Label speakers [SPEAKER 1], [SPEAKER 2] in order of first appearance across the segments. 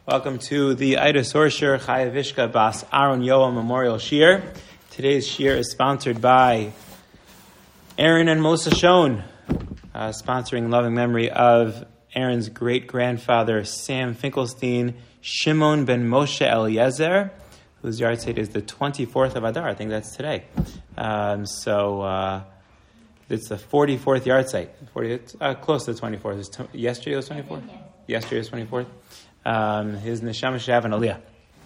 [SPEAKER 1] Welcome to the Ida Sorsher Chayavishka Bas Aaron Yoel Memorial Shir. Today's Shir is sponsored by Aaron and Melissa Schoen, sponsoring in loving memory of Aaron's great-grandfather Sam Finkelstein, Shimon ben Moshe Eliezer, whose yard date is the 24th of Adar. I think that's today. It's the 44th yard site. Close to the 24th. Yesterday was 24th? Yesterday was 24th. His neshama should have an aliyah.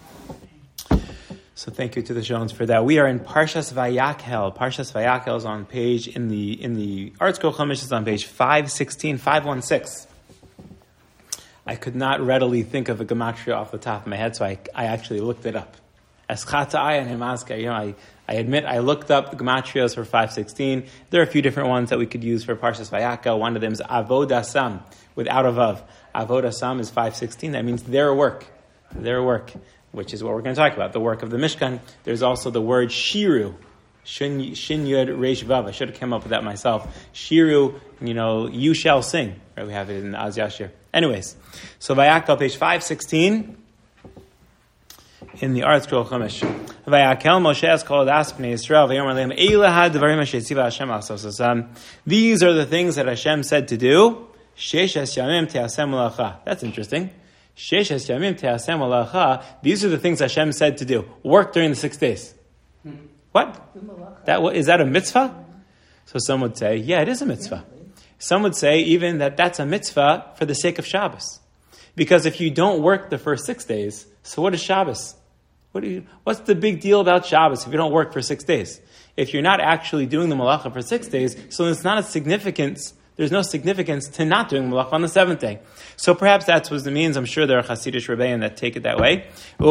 [SPEAKER 1] So thank you to the Shones for that. We are in Parshas Vayakhel. Parshas Vayakhel is on page, in the Art Scroll Chumash, is on page 516, 516. I could not readily think of a gematria off the top of my head, so I actually looked it up. Eschata'ai and Himaska. I admit I looked up the gematrias for 516. There are a few different ones that we could use for Parshas Vayakhel. One of them is Avod Asam, without a vav. Avod Asam is 516. That means their work, which is what we're going to talk about, the work of the Mishkan. There's also the word Shiru, Shin Yud Reish Vav. I should have come up with that myself. Shiru, you shall sing. Right, we have it in Az Yashir. Anyways, so Vayakhel, page 516, in the Art Scroll Chumash. Vayakhel Moshe es kol das bnei Yisrael v'yomer lehem eila ha'dvarim asher tzivah Hashem la'asos. These are the things that Hashem said to do. Sheshes yamim te'asem malacha. That's interesting. Sheshes yamim te'asem malacha. These are the things Hashem said to do. Work during the 6 days. What? Is that a mitzvah? So some would say, yeah, it is a mitzvah. Some would say even that's a mitzvah for the sake of Shabbos. Because if you don't work the first 6 days, so what is Shabbos? What's the big deal about Shabbos if you don't work for 6 days? If you're not actually doing the malacha for 6 days, so it's not a significance. There's no significance to not doing malacha on the 7th day. So perhaps that's what it means. I'm sure there are Hasidic Rebbeim that take it that way.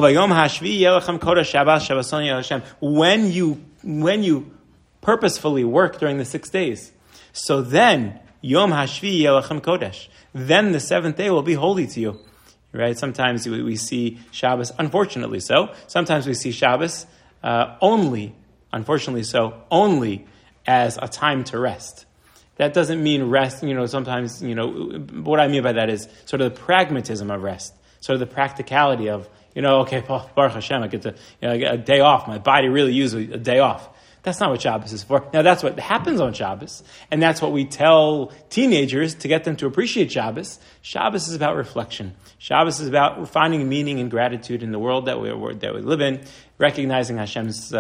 [SPEAKER 1] When you purposefully work during the 6 days, so then Yom Hashvi Yelachem Kodesh. Then the 7th day will be holy to you. Right? Sometimes we see Shabbos, unfortunately so. Sometimes we see Shabbos only as a time to rest. That doesn't mean rest, sometimes, what I mean by that is sort of the pragmatism of rest, sort of the practicality of, Baruch Hashem, I get a day off. My body really uses a day off. That's not what Shabbos is for. Now, that's what happens on Shabbos, and that's what we tell teenagers to get them to appreciate Shabbos. Shabbos is about reflection. Shabbos is about finding meaning and gratitude in the world that we live in, recognizing Hashem's,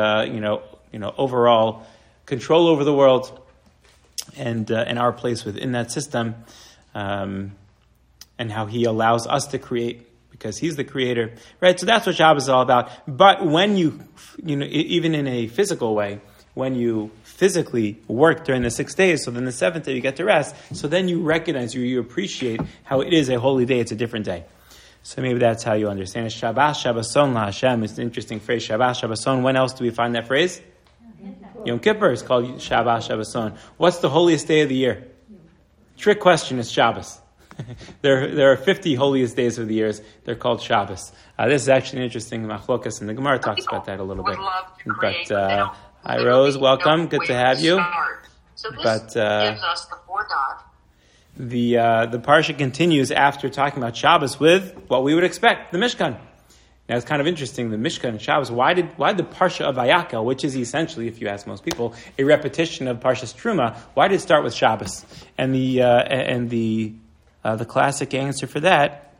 [SPEAKER 1] overall control over the world and our place within that system, and how He allows us to create, because He's the creator, right? So that's what Shabbos is all about. But when you even in a physical way, when you physically work during the 6 days, so then the 7th day you get to rest, so then you recognize, you appreciate how it is a holy day, it's a different day. So maybe that's how you understand it. Shabbat Shabbason La Hashem is an interesting phrase. Shabbat Shabbason. When else do we find that phrase? Yom Kippur is called Shabbat Shabbason. What's the holiest day of the year? Trick question is Shabbos. There are 50 holiest days of the years. They're called Shabbos. This is actually an interesting machlokas, and the Gemara talks about that a little bit. But hi, Rose. Welcome. Good to have you.
[SPEAKER 2] So this gives us the 4 dot.
[SPEAKER 1] The parsha continues after talking about Shabbos with what we would expect, the Mishkan. Now it's kind of interesting, the Mishkan and Shabbos. Why the parsha of Vayakhel, which is essentially, if you ask most people, a repetition of Parshas Truma? Why did it start with Shabbos? And the classic answer for that,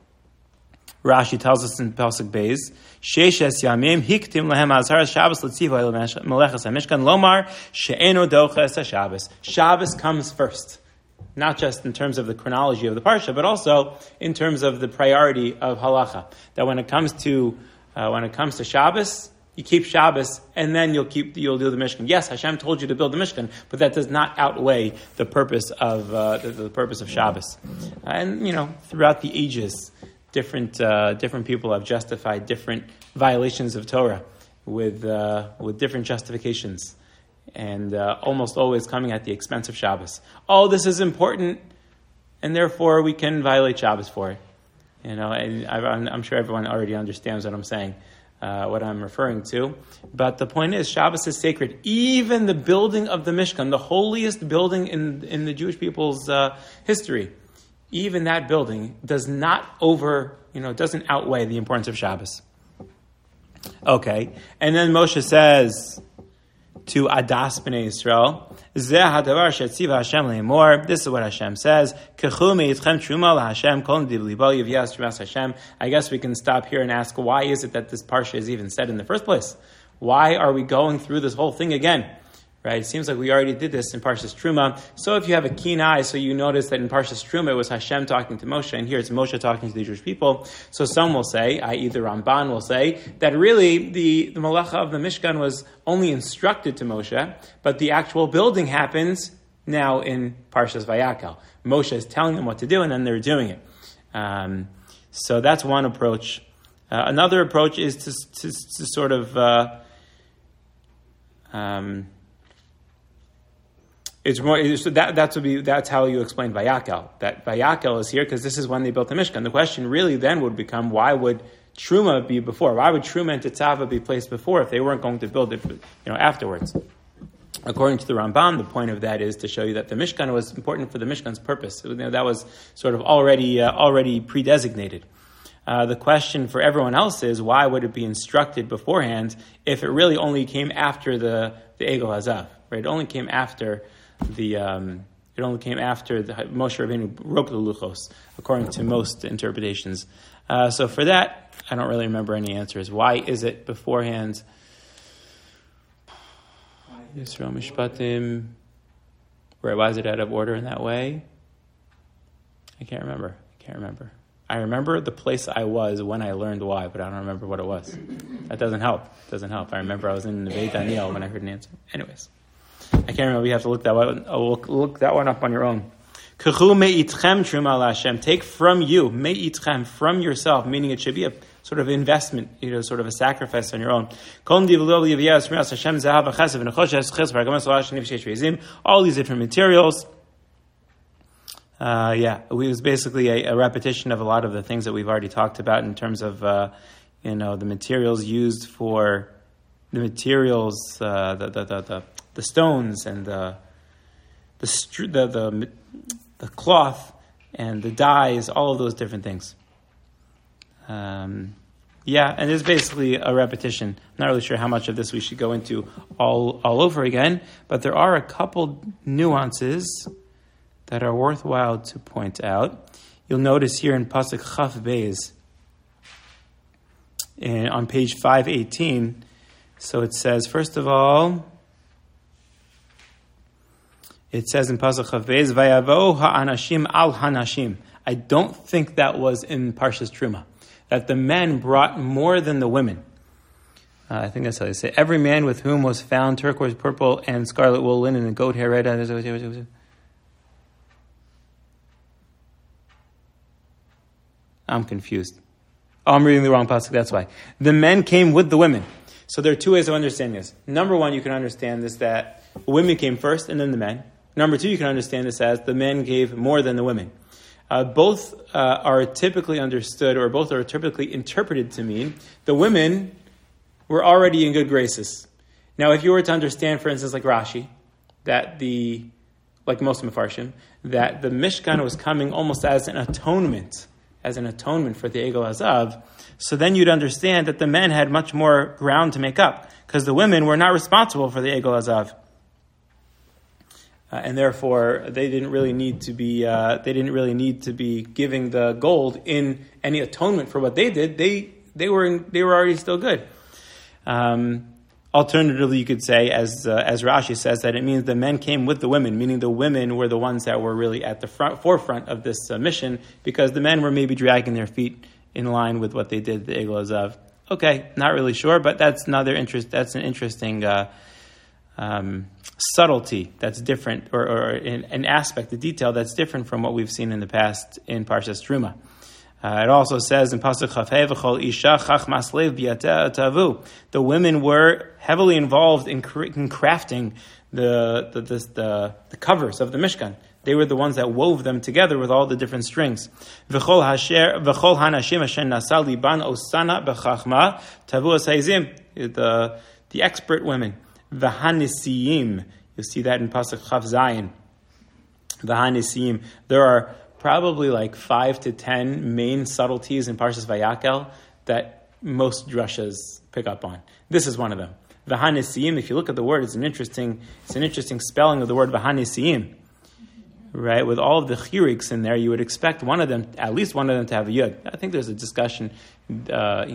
[SPEAKER 1] Rashi tells us in Pasuk Beis, Sheishes Yamim Hiktim Lehem Azhar Shabbos L'Tziva Melechas HaMishkan Lomar She'eno Doches HaShabbos. Shabbos comes first, not just in terms of the chronology of the parsha, but also in terms of the priority of halacha. That when it comes to Shabbos, you keep Shabbos, and then you'll do the Mishkan. Yes, Hashem told you to build the Mishkan, but that does not outweigh the purpose of the purpose of Shabbos. And throughout the ages, different people have justified different violations of Torah with different justifications, and almost always coming at the expense of Shabbos. Oh, this is important, and therefore we can violate Shabbos for it. And I'm sure everyone already understands what I'm saying. What I'm referring to. But the point is, Shabbos is sacred. Even the building of the Mishkan, the holiest building in the Jewish people's history, even that building does not it doesn't outweigh the importance of Shabbos. Okay, and then Moshe says to Adas B'nai Yisrael, Zeh hadavar shetziva Hashem le'emor. This is what Hashem says. Kechu me'itchem truma laHashem kol nediv libo yiviyas trumas Hashem. I guess we can stop here and ask, why is it that this parsha is even said in the first place? Why are we going through this whole thing again? Right? It seems like we already did this in Parshas Truma. So if you have a keen eye, so you notice that in Parshas Truma it was Hashem talking to Moshe, and here it's Moshe talking to the Jewish people. So some will say, i.e. the Ramban will say, that really the Malacha of the Mishkan was only instructed to Moshe, but the actual building happens now in Parshas Vayakel. Moshe is telling them what to do, and then they're doing it. So that's one approach. Another approach is to sort of... It's more that's how you explain Vayakel. That Vayakel is here because this is when they built the Mishkan. The question really then would become, why would Truma be before? Why would Truma and Tetzava be placed before if they weren't going to build it, afterwards? According to the Rambam, the point of that is to show you that the Mishkan was important for the Mishkan's purpose. That was sort of already pre-designated. The question for everyone else is, why would it be instructed beforehand if it really only came after the Egel Hazav? Right? It only came after Moshe Rabbeinu broke the Luchos, according to most interpretations. So for that, I don't really remember any answers. Why is it beforehand? Yisrael Mishpatim. Right? Why is it out of order in that way? I can't remember. I remember the place I was when I learned why, but I don't remember what it was. That doesn't help. I remember I was in Neve Daniel when I heard an answer. Anyways. I can't remember. You have to look that one. Look that one up on your own. Kechu me'itchem truma laHashem. Take from you, me'itchem, from yourself, meaning it should be a sort of investment, sort of a sacrifice on your own. All these different materials. It was basically a repetition of a lot of the things that we've already talked about in terms of, the materials used for the materials, the stones and the cloth and the dyes, all of those different things. And it's basically a repetition. I'm not really sure how much of this we should go into all over again, but there are a couple nuances that are worthwhile to point out. You'll notice here in Pasuk Chaf Beis, on page 518, so it says, first of all, it says in Pasuk Chaf Beis, Vayavo ha'anashim al hanashim. I don't think that was in Parshas Truma, that the men brought more than the women. I think that's how they say. Every man with whom was found turquoise, purple, and scarlet wool, linen, and goat hair, red. I'm confused. I'm reading the wrong pasuk, that's why. The men came with the women. So there are two ways of understanding this. Number one, you can understand this that women came first and then the men. Number two, you can understand this as the men gave more than the women. Both are typically understood, or both are typically interpreted to mean the women were already in good graces. Now, if you were to understand, for instance, like Rashi, that like most Mefarshim, that the Mishkan was coming almost as an atonement for the Egel Hazav, so then you'd understand that the men had much more ground to make up, because the women were not responsible for the Egel Hazav. And therefore, they didn't really need to be giving the gold in any atonement for what they did. They were already still good. Alternatively, you could say, as Rashi says, that it means the men came with the women, meaning the women were the ones that were really at the forefront of this mission, because the men were maybe dragging their feet in line with what they did, the Egel Hazav. Okay, not really sure, but that's an interesting subtlety that's different, or an aspect, a detail that's different from what we've seen in the past in Parshas Truma. It also says in Pasuk Chafei, V'chol isha chachmas lev b'yateh tavu. The women were heavily involved in crafting the covers of the Mishkan. They were the ones that wove them together with all the different strings. V'chol hanashim asher nasa liban osana b'chachma tavu asayzim. The expert women. V'hanisiyim. You see that in Pasuk Chav Zayin. V'hanisiyim. There are probably like 5 to 10 main subtleties in Parshas Vayakel that most drushes pick up on. This is one of them. V'hanesiim, if you look at the word, it's an interesting spelling of the word V'hanesiim. Right? With all of the chiriks in there, you would expect at least one of them to have a yud. I think there's a discussion, 2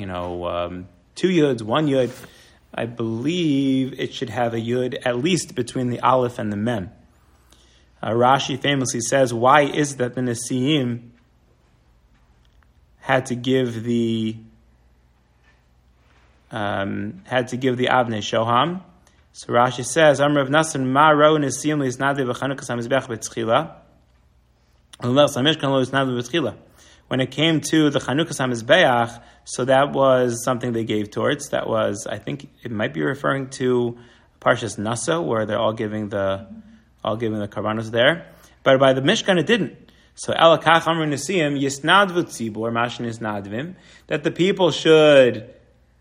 [SPEAKER 1] yuds, 1 yud. I believe it should have a yud at least between the aleph and the mem. Rashi famously says, why is that the Nesiim had to give the Avnei Shoham? So Rashi says, Amr of Nasan Ma Ro Nesiim Leisnadli V'Chanukas HaMizbech B'Tzchila Unless HaMishkan Lo Leisnadli B'Tzchila. When it came to the Chanukas HaMizbeach, so that was something they gave towards. That was, I think it might be referring to Parshas Nasa, where they're all giving the karbanos there. But by the Mishkan it didn't. So Elakach Amr Nesiim Yisnadvu Tzibor Mashin Yisnadvim, that the people should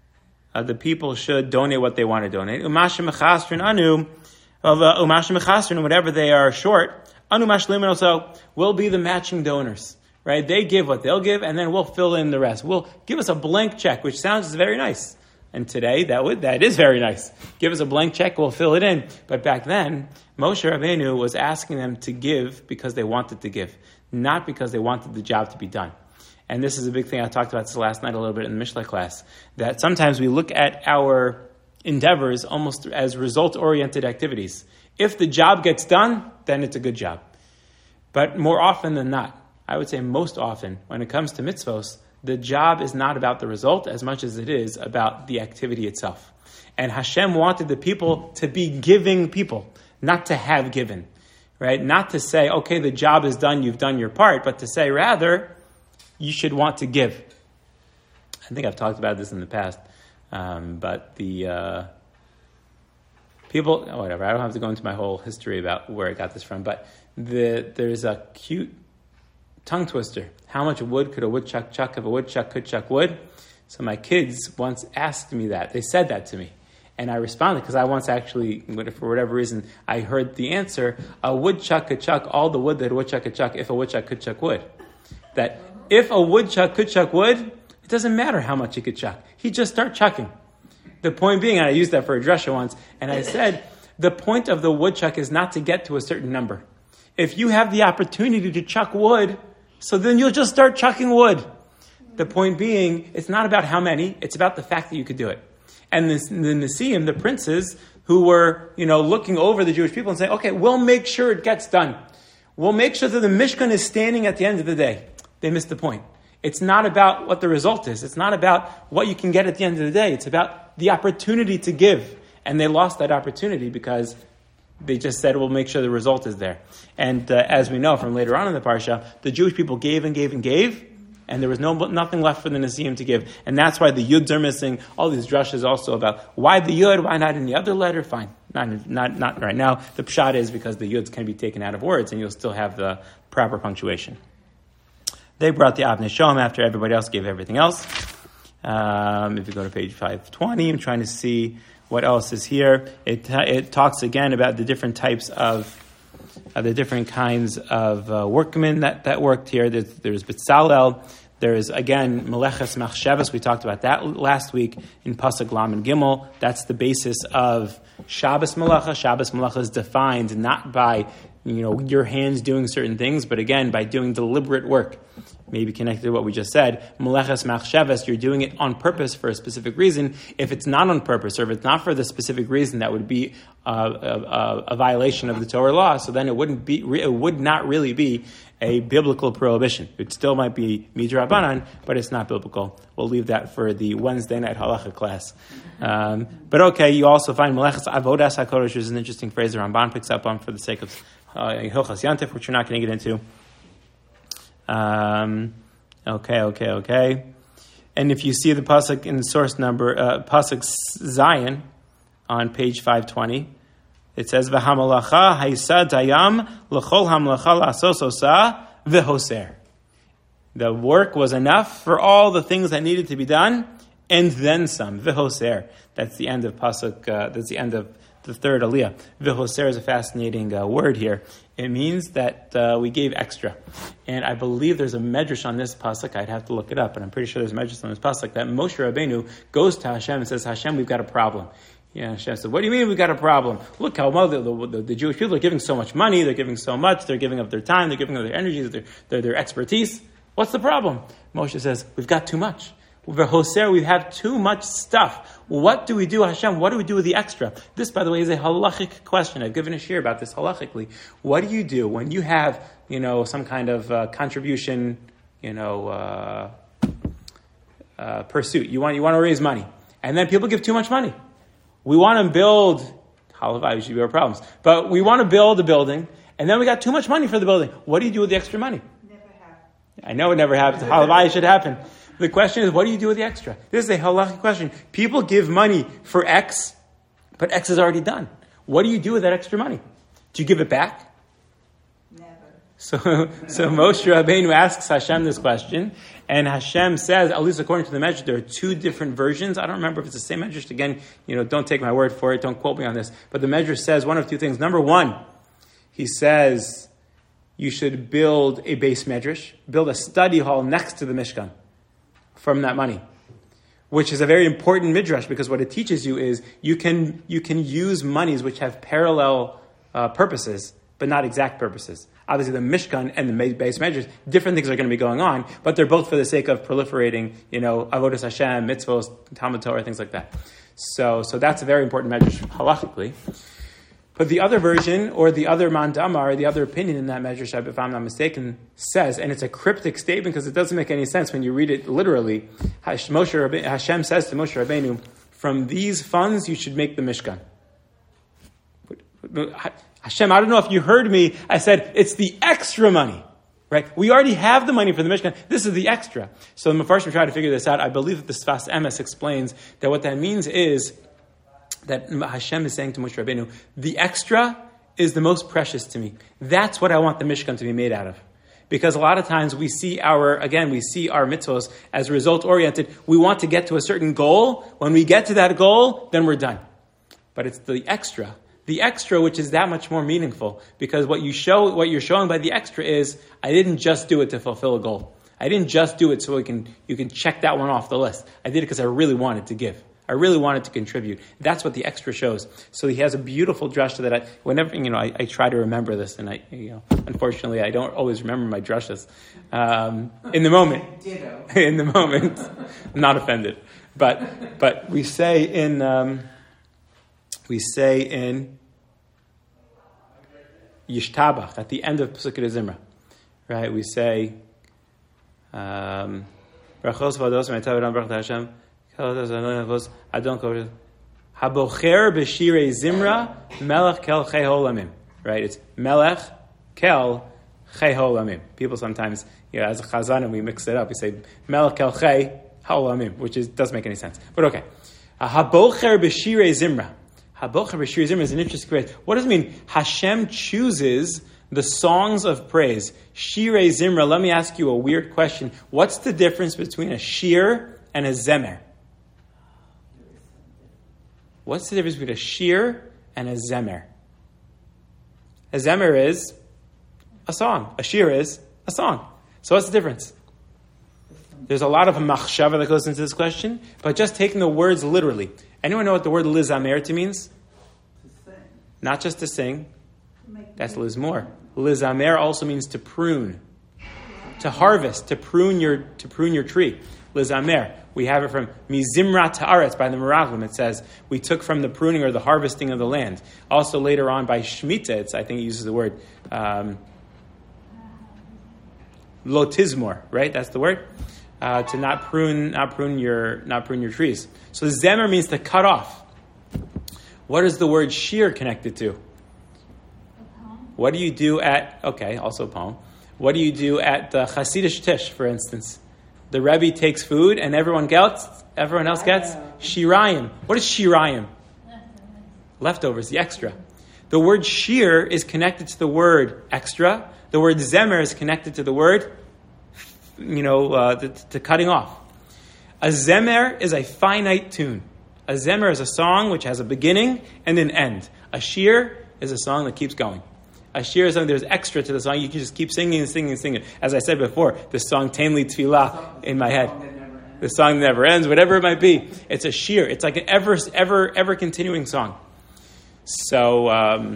[SPEAKER 1] donate what they want to donate. Umashim Mechastrin Anu, Umashim Mechastrin, whatever they are short, Anu Mashlim also will be the matching donors. Right? They give what they'll give, and then we'll fill in the rest. We'll give us a blank check, which sounds very nice. And today, that is very nice. Give us a blank check, we'll fill it in. But back then, Moshe Rabbeinu was asking them to give because they wanted to give, not because they wanted the job to be done. And this is a big thing. I talked about this last night a little bit in the Mishlei class, that sometimes we look at our endeavors almost as result-oriented activities. If the job gets done, then it's a good job. But more often than not, I would say most often, when it comes to mitzvos, the job is not about the result as much as it is about the activity itself. And Hashem wanted the people to be giving people, not to have given. Right? Not to say, okay, the job is done, you've done your part, but to say, rather, you should want to give. I think I've talked about this in the past, but the people, whatever, I don't have to go into my whole history about where I got this from, but there's a cute tongue twister. How much wood could a woodchuck chuck if a woodchuck could chuck wood? So my kids once asked me that. They said that to me. And I responded because I once actually, for whatever reason, I heard the answer, a woodchuck could chuck all the wood that a woodchuck could chuck if a woodchuck could chuck wood. That if a woodchuck could chuck wood, it doesn't matter how much he could chuck. He'd just start chucking. The point being, and I used that for a dresha once, and I said, the point of the woodchuck is not to get to a certain number. If you have the opportunity to chuck wood, so then you'll just start chucking wood. The point being, it's not about how many, it's about the fact that you could do it. And the Nesiim, the princes, who were, looking over the Jewish people and saying, okay, we'll make sure it gets done. We'll make sure that the Mishkan is standing at the end of the day. They missed the point. It's not about what the result is. It's not about what you can get at the end of the day. It's about the opportunity to give. And they lost that opportunity because they just said, we'll make sure the result is there. And as we know from later on in the Parsha, the Jewish people gave and gave and gave, and there was nothing left for the Nesiim to give. And that's why the Yuds are missing. All these drushes also about why the Yud, why not in the other letter? Fine. Not right now. The pshat is because the Yuds can be taken out of words, and you'll still have the proper punctuation. They brought the Avnei Shoham after everybody else gave everything else. If you go to page 520, I'm trying to see what else is here. It talks again about the different types of the different kinds of workmen that worked here. There's B'Tzalel. There's, again, Meleches Machshavas. We talked about that last week in Pasuk Lam and Gimel. That's the basis of Shabbos Melacha. Shabbos Melacha is defined not by your hands doing certain things, but again, by doing deliberate work. Maybe connected to what we just said. Meleches Machshavas, you're doing it on purpose for a specific reason. If it's not on purpose, or if it's not for the specific reason, that would be a violation of the Torah law. So then it would not really be a biblical prohibition. It still might be midrabanan, but it's not biblical. We'll leave that for the Wednesday night halacha class. But okay, you also find Meleches Avodas HaKodesh, which is an interesting phrase the Ramban picks up on for the sake of Hilchas Yantif, which we're not going to get into. Okay. And if you see the pasuk in the source number, pasuk Zion, on page 520, it says, "V'hamalacha haisa dayam l'chol hamalacha la'asos osa v'hoser." The work was enough for all the things that needed to be done, and then some. V'hoser. That's the end of pasuk. That's the end of the third aliyah. V'hoser is a fascinating word here. It means that we gave extra. And I believe there's a medrash on this pasuk. I'd have to look it up, but I'm pretty sure there's a medrash on this pasuk that Moshe Rabbeinu goes to Hashem and says, Hashem, we've got a problem. Yeah, Hashem said, what do you mean we've got a problem? Look how well the Jewish people are giving so much money, they're giving so much, they're giving up their time, they're giving up their energies, their expertise. What's the problem? Moshe says, we've got too much. Hoser, we have too much stuff. What do we do, Hashem? What do we do with the extra? This, by the way, is a halachic question. I've given a shir about this halachically. What do you do when you have, some kind of contribution, pursuit? You want to raise money, and then people give too much money. We want to build. Halavai should be our problems, but we want to build a building, and then we got too much money for the building. What do you do with the extra money?
[SPEAKER 3] Never happens.
[SPEAKER 1] I know it never happens. Halavai should happen. The question is, what do you do with the extra? This is a halachic question. People give money for X, but X is already done. What do you do with that extra money? Do you give it back?
[SPEAKER 3] Never.
[SPEAKER 1] So Moshe Rabbeinu asks Hashem this question, and Hashem says, at least according to the Medrash, there are two different versions. I don't remember if it's the same Medrash. Again, don't take my word for it. Don't quote me on this. But the Medrash says one of two things. Number one, he says you should build a base Medrash, build a study hall next to the Mishkan from that money, which is a very important midrash because what it teaches you is you can use monies which have parallel purposes but not exact purposes. Obviously, the Mishkan and the base midrash, different things are going to be going on, but they're both for the sake of proliferating, avodas Hashem, mitzvos, Talmud Torah, things like that. So that's a very important midrash halachically. But the other version, or the other mandamar, the other opinion in that medrash, if I'm not mistaken, says, and it's a cryptic statement because it doesn't make any sense when you read it literally. Hashem says to Moshe Rabbeinu, from these funds you should make the Mishkan. Hashem, I don't know if you heard me. I said, it's the extra money. Right? We already have the money for the Mishkan. This is the extra. So the Mefarshim try to figure this out. I believe that the Sfas Emes explains that what that means is that Hashem is saying to Moshe Rabbeinu, the extra is the most precious to me. That's what I want the Mishkan to be made out of. Because a lot of times we see our mitzvos as result-oriented. We want to get to a certain goal. When we get to that goal, then we're done. But it's the extra which is that much more meaningful. Because what you're showing by the extra is, I didn't just do it to fulfill a goal. I didn't just do it so you can check that one off the list. I did it because I really wanted to give. I really wanted to contribute. That's what the extra shows. So he has a beautiful drasha that I try to remember this, and unfortunately I don't always remember my drashas. In the moment.
[SPEAKER 3] Ditto.
[SPEAKER 1] In the moment. I'm not offended. But we say in Yishtabach, at the end of Pesukei Zimra, right? We say Brachos v'ados me'etav Baruch Hashem Habocher b'shirei Zimra Melech kel chei holamim. Right? It's Melech kel chei holamim. People sometimes, as a chazanim, we mix it up. We say Melech kel chei holamim, which doesn't make any sense. But okay. Habocher b'shirei Zimra. Habocher b'shirei Zimra is an interesting phrase. What does it mean? Hashem chooses the songs of praise. Shirei Zimra. Let me ask you a weird question. What's the difference between a shir and a zemer? What's the difference between a shir and a zemer? A zemer is a song. A shir is a song. So what's the difference? There's a lot of machshava that goes into this question, but just taking the words literally. Anyone know what the word lizamer means?
[SPEAKER 3] To sing.
[SPEAKER 1] Not just to sing. That's lizmor. Lizamer also means to prune, to harvest, to prune your tree. Lizamer. We have it from Mizimra Ta'aretz by the Meraglim. It says, we took from the pruning or the harvesting of the land. Also later on by Shemitah, I think it uses the word lotizmor, right? That's the word. To not prune your trees. So the zemer means to cut off. What is the word shir connected to? What do you do at, also a poem. What do you do at the Hasidish Tish, for instance? The Rebbe takes food and everyone else gets shirayim. What is shirayim? Leftovers, the extra. The word shir is connected to the word extra. The word zemer is connected to the word, to cutting off. A zemer is a finite tune. A zemer is a song which has a beginning and an end. A shir is a song that keeps going. A shir is something there's extra to the song. You can just keep singing and singing and singing. As I said before, the song Tainli Tfilah in my head. The song never ends, whatever it might be. It's a shir. It's like an ever continuing song. So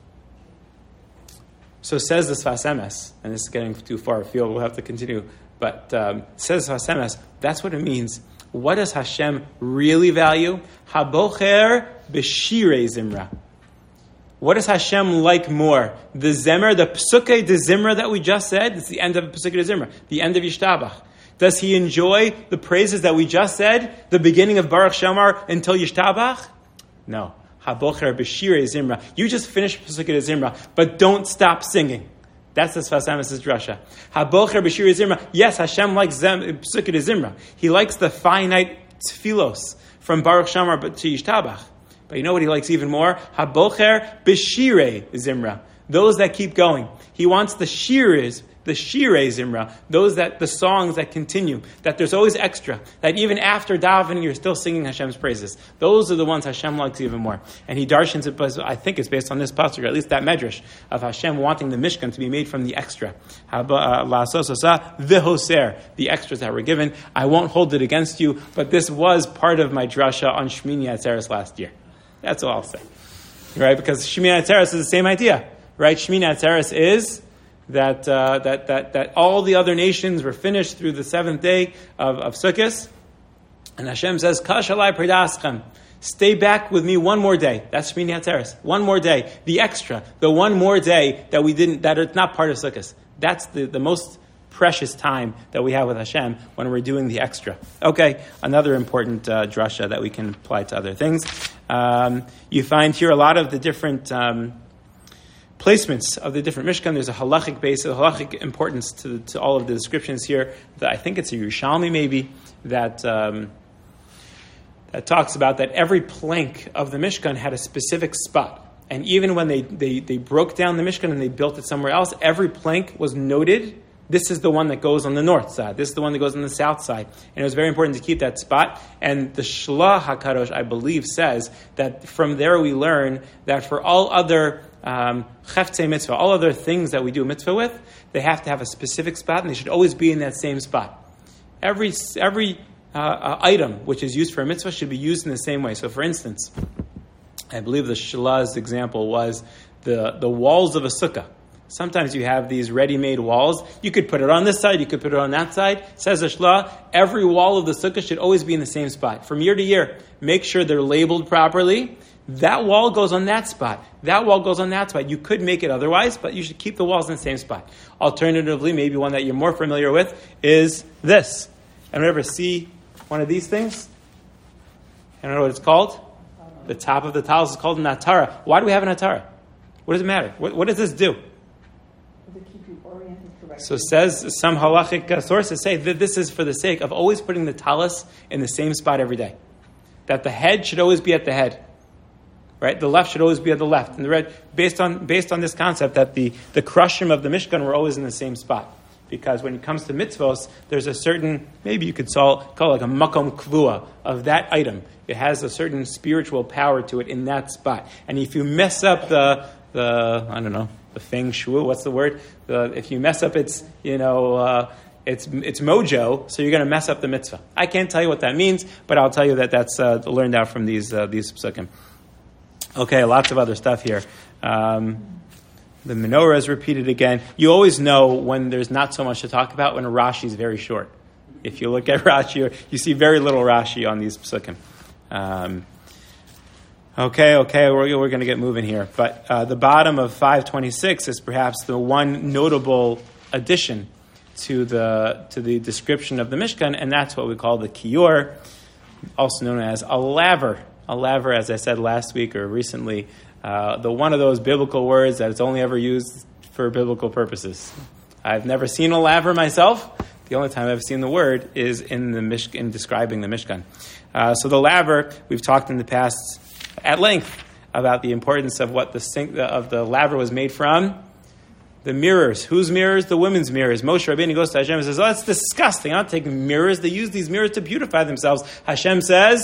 [SPEAKER 1] says the Sfas Emes, and this is getting too far afield, we'll have to continue, but says Sfas Emes, that's what it means. What does Hashem really value? Habocher b'shirei zimra. What does Hashem like more? The zemer, the psukei de zimra that we just said, it's the end of psukei de zimra, the end of Yishtabach. Does he enjoy the praises that we just said, the beginning of Baruch Shamar until Yishtabach? No. Habocher b'shirei zimra. You just finish psukei de zimra, but don't stop singing. That's the Sfas Emes' drasha. Habocher b'shirei zimra. Yes, Hashem likes psukei de zimra. He likes the finite tfilos from Baruch Shamar to Yishtabach. But you know what he likes even more? Habocher b'shirei zimra. Those that keep going. He wants the shirei zimra, the songs that continue, that there's always extra, that even after davening you're still singing Hashem's praises. Those are the ones Hashem likes even more. And he darshans it, but I think it's based on this pasuk, or at least that medrash, of Hashem wanting the Mishkan to be made from the extra. V'hoser, the extras that were given. I won't hold it against you, but this was part of my drasha on Shmini Atzeres last year. That's all I'll say. Right? Because Shmini Atzeres is the same idea. Right? Shmini Atzeres is that all the other nations were finished through the seventh day of Sukkot, and Hashem says, "Kash alai predaschem." Stay back with me one more day. That's Shmini Atzeres. One more day, the extra, the one more day that we didn't, that it's not part of Sukkot. That's the most precious time that we have with Hashem when we're doing the extra. Okay, another important drasha that we can apply to other things. You find here a lot of the different placements of the different Mishkan. There's a halachic basis, a halachic importance to all of the descriptions here. I think it's a Yerushalmi maybe that talks about that every plank of the Mishkan had a specific spot. And even when they broke down the Mishkan and they built it somewhere else, every plank was noted. This is the one that goes on the north side. This is the one that goes on the south side. And it was very important to keep that spot. And the Shlah HaKadosh, I believe, says that from there we learn that for all other cheftei mitzvah, all other things that we do mitzvah with, they have to have a specific spot, and they should always be in that same spot. Every item which is used for a mitzvah should be used in the same way. So, for instance, I believe the Shlah's example was the walls of a sukkah. Sometimes you have these ready-made walls. You could put it on this side, you could put it on that side. Says the Shlah, every wall of the sukkah should always be in the same spot. From year to year, make sure they're labeled properly. That wall goes on that spot. That wall goes on that spot. You could make it otherwise, but you should keep the walls in the same spot. Alternatively, maybe one that you're more familiar with is this. Anyone ever see one of these things? I don't know what it's called. The top of the tiles is called an atara. Why do we have an atara? What does it matter? What does this do? So says some halachic sources say that this is for the sake of always putting the talis in the same spot every day. That the head should always be at the head. Right? The left should always be at the left. And the red, based on this concept that the krushim of the Mishkan were always in the same spot. Because when it comes to mitzvos, there's a certain, maybe you could call it like a makom kvua of that item. It has a certain spiritual power to it in that spot. And if you mess up the feng shui, what's the word? If you mess up its mojo, so you're going to mess up the mitzvah. I can't tell you what that means, but I'll tell you that that's learned out from these psukim. Okay, lots of other stuff here. The menorah is repeated again. You always know when there's not so much to talk about when Rashi is very short. If you look at Rashi, you see very little Rashi on these psukim. Okay, we're going to get moving here. But the bottom of 526 is perhaps the one notable addition to the description of the Mishkan, and that's what we call the kiyor, also known as a laver. A laver, as I said last week or recently, the one of those biblical words that is only ever used for biblical purposes. I've never seen a laver myself. The only time I've seen the word is in describing the Mishkan. So the laver, we've talked in the past at length about the importance of what the laver was made from. The mirrors. Whose mirrors? The women's mirrors. Moshe Rabbeinu goes to Hashem and says, "Oh, that's disgusting. I'm not taking mirrors. They use these mirrors to beautify themselves." Hashem says,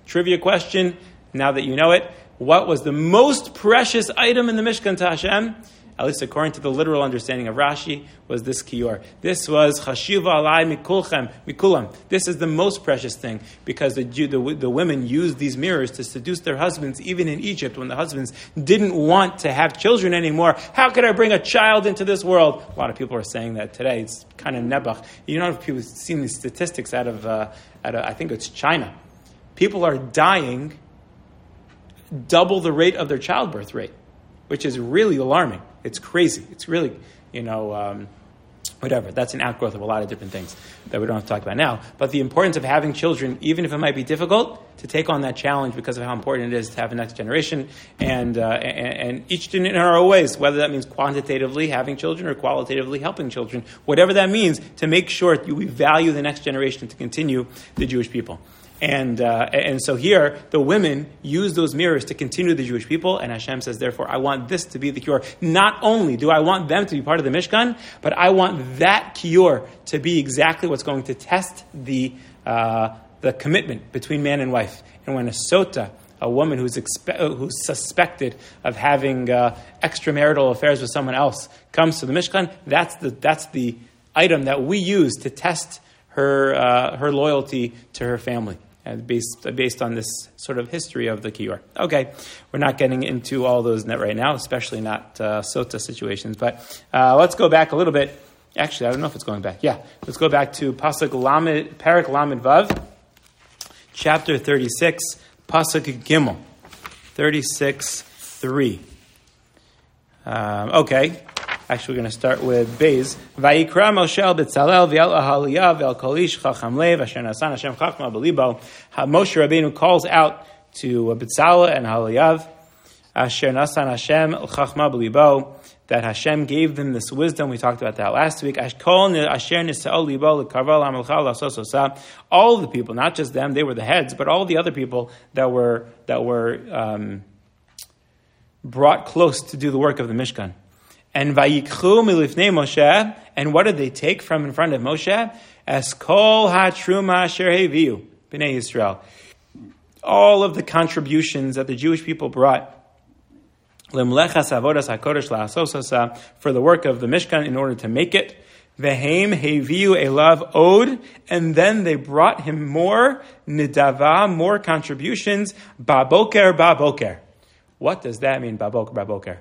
[SPEAKER 1] Trivia question, now that you know it. What was the most precious item in the Mishkan to Hashem? At least according to the literal understanding of Rashi, was this kiyor. This was chashiva alai mikulam. This is the most precious thing because the women used these mirrors to seduce their husbands, even in Egypt, when the husbands didn't want to have children anymore. How could I bring a child into this world? A lot of people are saying that today. It's kind of nebuch. You know, if people have seen these statistics out of I think it's China. People are dying double the rate of their childbirth rate, which is really alarming. It's crazy. It's really, whatever. That's an outgrowth of a lot of different things that we don't have to talk about now. But the importance of having children, even if it might be difficult, to take on that challenge because of how important it is to have a next generation, and each in our own ways, whether that means quantitatively having children or qualitatively helping children, whatever that means, to make sure that we value the next generation to continue the Jewish people. And so here, the women use those mirrors to continue the Jewish people, and Hashem says, therefore, I want this to be the kiyor. Not only do I want them to be part of the Mishkan, but I want that kiyor to be exactly what's going to test the commitment between man and wife. And when a sota, a woman who's suspected of having extramarital affairs with someone else, comes to the Mishkan, that's the item that we use to test her loyalty to her family. Based on this sort of history of the kiyor. Okay, we're not getting into all those right now, especially not sota situations. But let's go back a little bit. Actually, I don't know if it's going back. Yeah, let's go back to Pasuk Lamed, Parak Lamed Vav, chapter 36, Pasuk Gimel, 36:3. Okay. Actually, we're going to start with Beis. Vayikra Moshe el Betzalel v'el Ahaliyav v'el Kolish Chacham Lev Asher Nasan Hashem Chachma B'libo. Moshe Rabbeinu calls out to Betzalel and Ahaliyav, Asher Nasan Hashem Chachma B'libo, that Hashem gave them this wisdom. We talked about that last week. All the people, not just them, they were the heads, but all the other people that were brought close to do the work of the Mishkan. And vayikchu milifnei Moshe, and what did they take from in front of Moshe? As kol hatruma asher heviu b'nei Yisrael. All of the contributions that the Jewish people brought lemlechas avodas hakodesh la'asosasa, for the work of the Mishkan in order to make it. Vehem heviu elav od, and then they brought him more nidava, more contributions. Baboker. What does that mean? Baboker.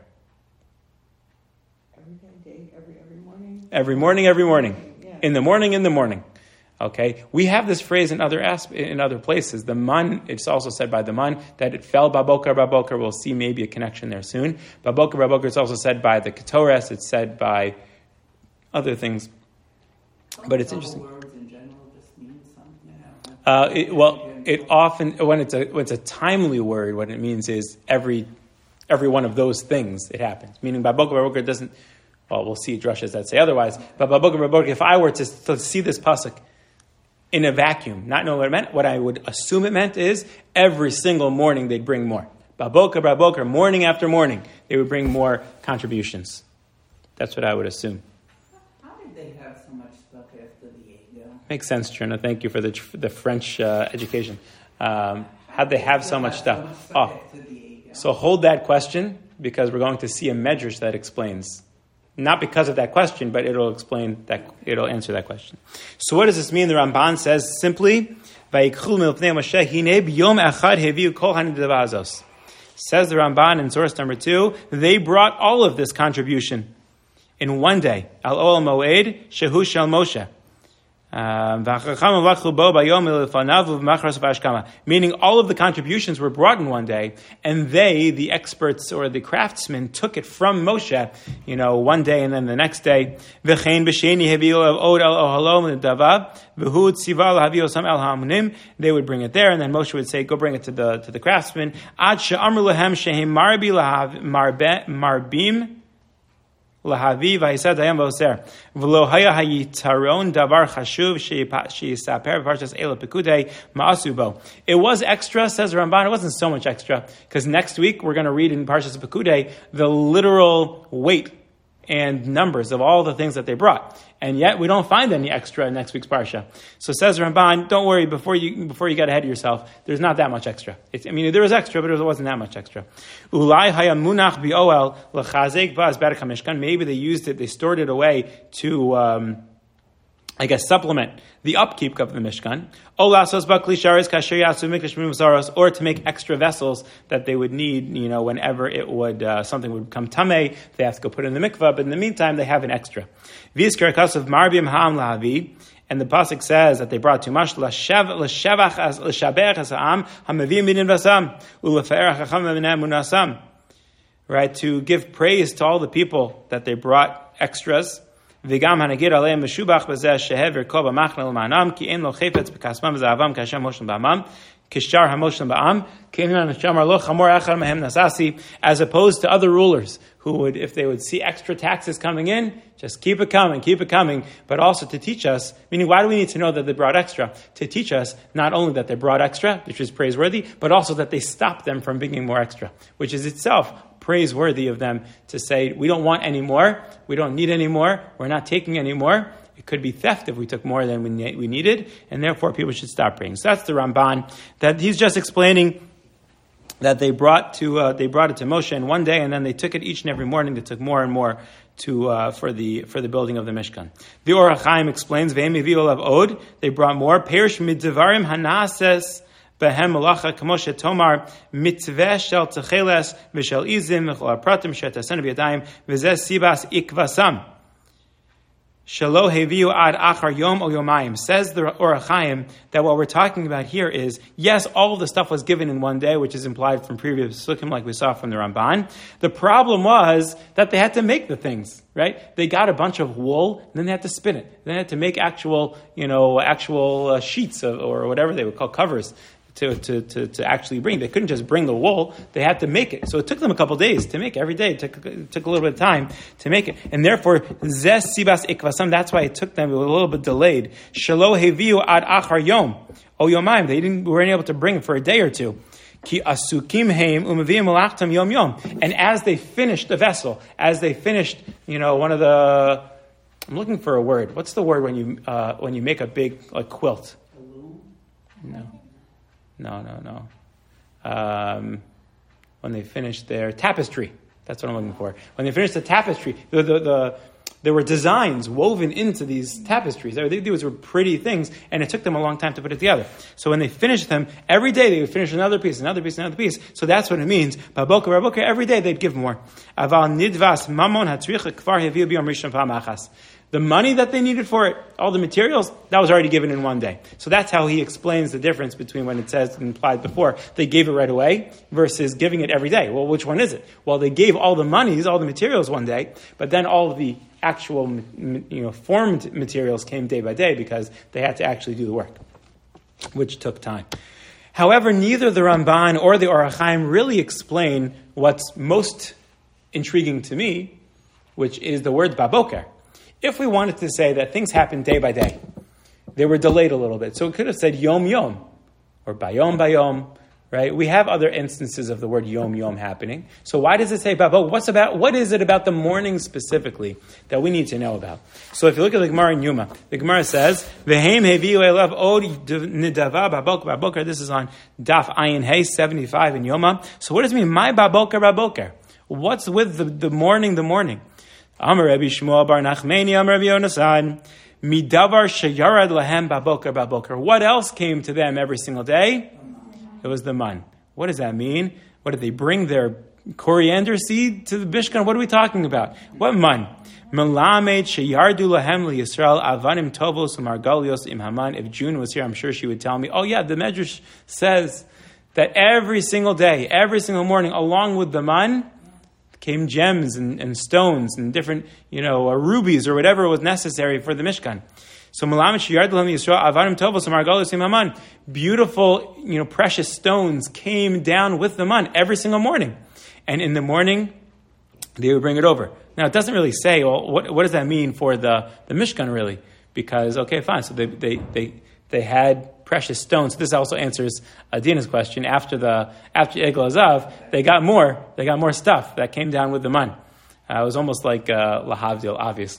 [SPEAKER 1] Every morning. Yeah. In the morning. Okay, we have this phrase in other places. The man, it's also said by the man that it fell baboker. We'll see maybe a connection there soon. Baboker. It's also said by the Ketores. It's said by other things. But it's interesting. Words in general just mean something. It often, when it's a timely word, what it means is every one of those things it happens. Meaning baboker doesn't. Well, we'll see drushes that say otherwise. But baboker, if I were to see this pasuk in a vacuum, not know what it meant, what I would assume it meant is every single morning they'd bring more. Baboker, morning after morning, they would bring more contributions. That's what I would assume.
[SPEAKER 3] How did they have so much stuff after Diego?
[SPEAKER 1] Makes sense, Trina. Thank you for the French education. How'd they have so much stuff? So hold that question, because we're going to see a medrash that explains. Not because of that question, but it'll answer that question. So what does this mean? The Ramban says simply, says the Ramban in source number 2, they brought all of this contribution in one day. Al Ol Moed Shehu Shel Moshe. Meaning all of the contributions were brought in one day, and they, the experts or the craftsmen, took it from Moshe, one day and then the next day. They would bring it there, and then Moshe would say, go bring it to the craftsmen. Lahavi v'hisad hayam v'oser v'lo haya hayitaron davar chashuv sheyisaper v'parshas Eila Pekudei ma'asu bo. It was extra, says Ramban. It wasn't so much extra, because next week we're going to read in Parshas Pekudei the literal weight and numbers of all the things that they brought. and yet we don't find any extra in next week's parsha. So says Ramban, don't worry before you get ahead of yourself. There's not that much extra. There was extra, but it wasn't that much extra. Maybe they used it, they stored it away to supplement the upkeep of the Mishkan, or to make extra vessels that they would need, whenever it would something would become tameh, they have to go put it in the mikvah, but in the meantime they have an extra. And the pasuk says that they brought too much, right, to give praise to all the people that they brought extras. וגם הנגיד עליהם משובח בזה שהעביר כל במחנה למענם, כי אין לו חפץ בכספם וזהבם כאשר מושלם בעמם, כשאר המושלם בעם, כאינן שאמר לו חמור אחד מהם נשאתי, as opposed to other rulers who would, if they would see extra taxes coming in, just keep it coming, but also to teach us, meaning why do we need to know that they brought extra? To teach us not only that they brought extra, which is praiseworthy, but also that they stopped them from bringing more extra, which is itself praiseworthy of them to say, we don't want any more, we don't need any more, we're not taking any more. It could be theft if we took more than we needed, and therefore people should stop bringing. So that's the Ramban, that he's just explaining that they brought it to Moshe in one day, and then they took it each and every morning. They took more and more for the building of the Mishkan. The Or HaChaim explains, Ve'em Eviu Olav Od, they brought more. Perish midvarim hanases behem malacha kamoshe tomar mitzveh shel techeles v'shel izim v'chol pratim shetasenu b'yadayim v'zeh sibas ikvasam. Shelo heviu ad achar yom o yomayim. Says the Or HaChaim that what we're talking about here is, yes, all of the stuff was given in one day, which is implied from previous sukkim, like we saw from the Ramban. The problem was that they had to make the things, right? They got a bunch of wool, and then they had to spin it. Then they had to make actual sheets or whatever they would call covers to actually bring. They couldn't just bring the wool. They had to make it. So it took them a couple of days to make every day. It took a little bit of time to make it. And therefore, zeh sibas ikvasam, that's why it took them a little bit delayed. Shelo heviu ad achar yom o yomayim. They weren't able to bring it for a day or two. Ki asukim heim u'meviim malachtam yom yom. And as they finished the vessel, as they finished, one of the, I'm looking for a word. What's the word when you make a big quilt? No. When they finished their tapestry, that's what I'm looking for. When they finished the tapestry, there were designs woven into these tapestries. These were pretty things, and it took them a long time to put it together. So when they finished them, every day they would finish another piece. So that's what it means. Baboka, every day they'd give more. Aval nidvas mamon hatzrich kvar heviu b'yom rishon pa'amachas. The money that they needed for it, all the materials, that was already given in one day. So that's how he explains the difference between when it says implied before, they gave it right away versus giving it every day. Well, which one is it? Well, they gave all the monies, all the materials one day, but then all the actual, formed materials came day by day because they had to actually do the work, which took time. However, neither the Ramban or the Or HaChaim really explain what's most intriguing to me, which is the word baboker. If we wanted to say that things happen day by day, they were delayed a little bit. So it could have said yom yom, or bayom, right? We have other instances of the word yom yom happening. So why does it say babok? What is it about the morning specifically that we need to know about? So if you look at the Gemara in Yuma, the Gemara says, V'heim heviu elav od nidava baboker. This is on Daf Ayin Hey 75 in Yoma. So what does it mean? My baboker? What's with the morning? Amar Rabbi Shmuel bar Nachmani, Amar Rabbi Yonasan, midavar sheyarad lahem baboker. What else came to them every single day? It was the man. What does that mean? What did they bring? Their coriander seed to the Mishkan? What are we talking about? What man? Melamed sheyardu lahem liyisrael avanim tovos umargalios im Haman. If June was here, I'm sure she would tell me, oh yeah, the Medrash says that every single day, every single morning, along with the man, came gems and stones and different, rubies or whatever was necessary for the Mishkan. So, beautiful, precious stones came down with the man every single morning. And in the morning, they would bring it over. Now, it doesn't really say, well, what does that mean for the Mishkan, really? Because, okay, fine. So they had precious stones. This also answers Adina's question. After Egel Azav, they got more stuff that came down with the man. It was almost like Lahavdil, obviously,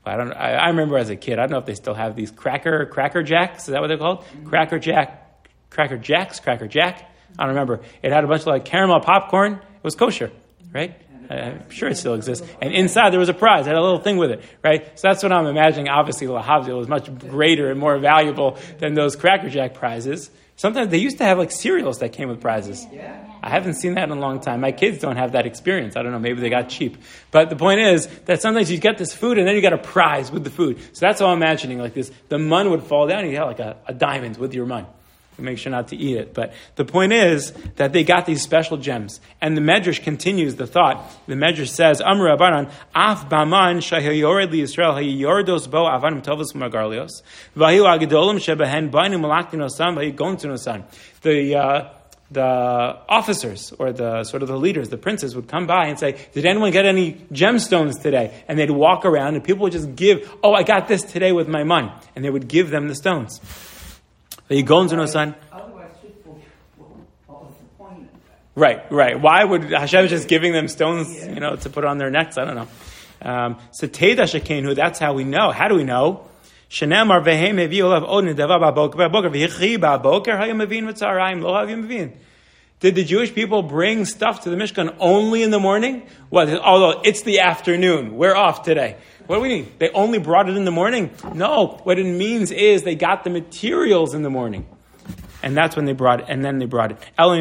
[SPEAKER 1] I remember as a kid, I don't know if they still have these Cracker Jacks. Is that what they're called? Mm-hmm. Cracker Jack. I don't remember. It had a bunch of like caramel popcorn. It was kosher, right? I'm sure it still exists. And inside there was a prize. It had a little thing with it, right? So that's what I'm imagining. Obviously, Lahavdil was much greater and more valuable than those Cracker Jack prizes. Sometimes they used to have like cereals that came with prizes. I haven't seen that in a long time. My kids don't have that experience. I don't know, maybe they got cheap. But the point is that sometimes you get this food and then you got a prize with the food. So that's all I'm imagining, like this. The mun would fall down and you have like a diamond with your mun. Make sure not to eat it. But the point is that they got these special gems. And the Medrash continues the thought. The Medrash says, Amr Rabbanan, Af Baman Shahayored Li Yisrael Hayordos Bo Avanim Tovos Magarlios Vahu Agadolim Shebehen Bainu Malaktinosan Vahu Gontinosan. The officers or the sort of the leaders, the princes would come by and say, did anyone get any gemstones today? And they'd walk around and people would just give, I got this today with my mun. And they would give them the stones.
[SPEAKER 3] Otherwise, people, what was the point of that?
[SPEAKER 1] Right. Why would Hashem just giving them stones, to put on their necks? I don't know. So Teda Shekenu, that's how we know. How do we know? Shenamar vehem hevi olav od nedava ba'boker v'yichi ba'boker hayom mevin v'tzarayim lo havim mevin. Did the Jewish people bring stuff to the Mishkan only in the morning? Well, although it's the afternoon, we're off today. What do we mean? They only brought it in the morning? No. What it means is they got the materials in the morning. And that's when they brought it. And then they brought it. And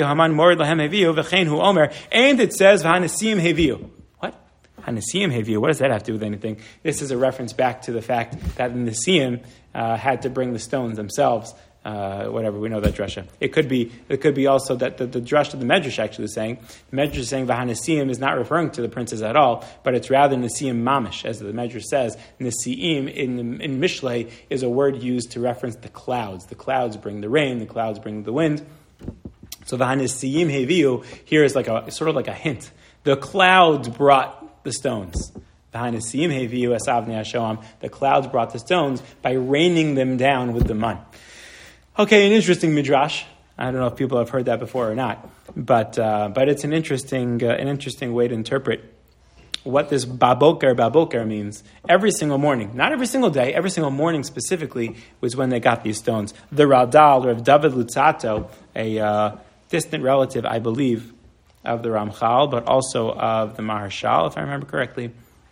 [SPEAKER 1] it says, V'hanesiim heviu. What? Hanesiim heviu. What does that have to do with anything? This is a reference back to the fact that the Nesiim had to bring the stones themselves. Whatever, we know that drasha. It could be also that the drasha the Medrash actually is saying. The Medrash is saying V'hanesiim is not referring to the princes at all, but it's rather Nesiim mamish, as the Medrash says. Nesiim in Mishlei is a word used to reference the clouds. The clouds bring the rain, the clouds bring the wind. So V'hanesiim heviu here is sort of like a hint. The clouds brought the stones. V'hanesiim heviu asavnei hashoam. The clouds brought the stones by raining them down with the mun. Okay, an interesting midrash. I don't know if people have heard that before or not, but it's an interesting way to interpret what this baboker means. Every single morning, not every single day, every single morning specifically was when they got these stones. The Radal, Rav David Lutzato, a distant relative, I believe, of the Ramchal, but also of the Maharshal, if I remember correctly.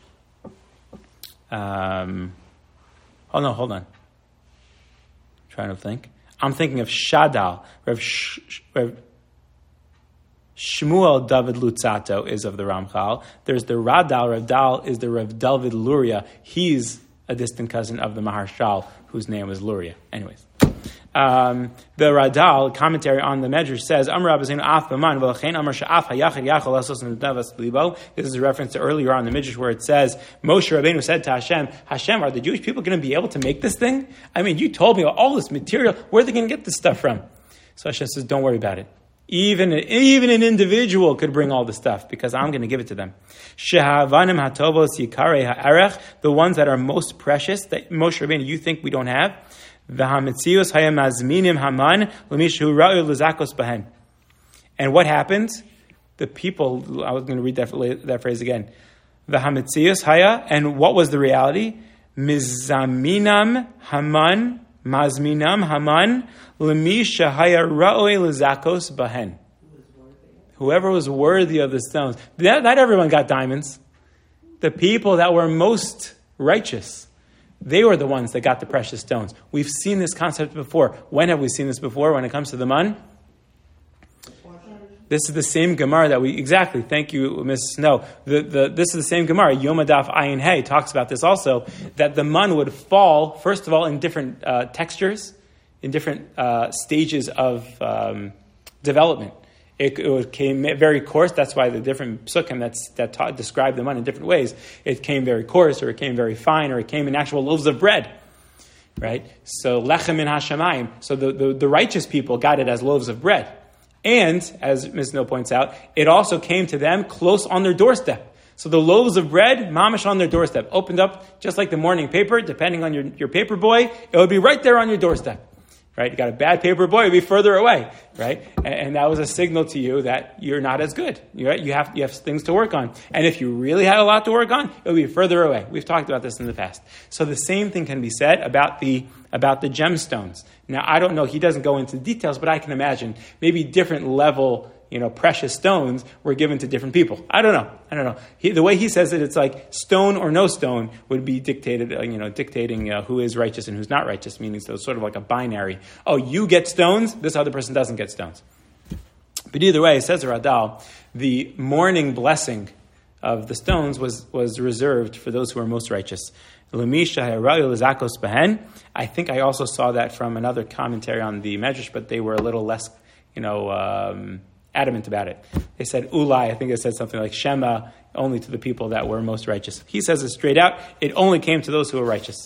[SPEAKER 1] Hold on. I'm trying to think. I'm thinking of Shadal. Rav Shmuel David Lutzato is of the Ramchal. There's the Radal. Rav Dal is the Rav David Luria. He's a distant cousin of the Maharshal, whose name was Luria. Anyways. The Radal, commentary on the Medrash, says, this is a reference to earlier on the Medrash where it says, Moshe Rabbeinu said to Hashem, are the Jewish people going to be able to make this thing? I mean, you told me all this material. Where are they going to get this stuff from? So Hashem says, don't worry about it. Even an individual could bring all the stuff because I'm going to give it to them. The ones that are most precious, that Moshe Rabbeinu you think we don't have, and what happened? The people, I was going to read that phrase again. And what was the reality? Mazminam Haman lemisha haya ra'oi lezakos bahen. Whoever was worthy of the stones. Not everyone got diamonds. The people that were most righteous, they were the ones that got the precious stones. We've seen this concept before. When have we seen this before when it comes to the mun? This is the same Gemara that exactly, thank you, Ms. Snow. This is the same Gemara. Yom Adaf Ayin Hey talks about this also, that the mun would fall, first of all, in different textures, in different stages of development. It came very coarse. That's why the different psukim that describe the mun in different ways. It came very coarse, or it came very fine, or it came in actual loaves of bread. Right? So lechem min hashamayim. So the righteous people got it as loaves of bread. And, as Ms. Snow points out, it also came to them close on their doorstep. So the loaves of bread, mamash on their doorstep, opened up just like the morning paper, depending on your paper boy, it would be right there on your doorstep. right? You got a bad paper boy, it'll be further away, right? And that was a signal to you that you're not as good. You have things to work on. And if you really had a lot to work on, it'll be further away. We've talked about this in the past. So the same thing can be said about the gemstones. Now, I don't know, he doesn't go into details, but I can imagine maybe different level, precious stones were given to different people. I don't know. The way he says it, it's like stone or no stone would be dictating who is righteous and who's not righteous, meaning so it's sort of like a binary. Oh, you get stones, this other person doesn't get stones. But either way, it says Radal, the morning blessing of the stones was reserved for those who are most righteous. I think I also saw that from another commentary on the Medrash, but they were a little less, adamant about it. They said Ulai, I think it said something like Shema, only to the people that were most righteous. He says it straight out, it only came to those who were righteous.